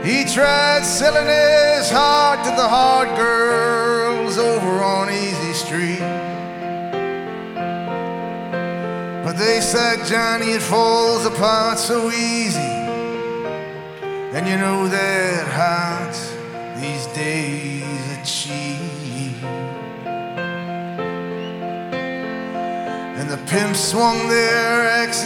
He tried selling his heart to the hard girls over on Easy Street. But they said, Johnny, it falls apart so easy. And you know that hearts these days are cheap. And the pimps swung their axes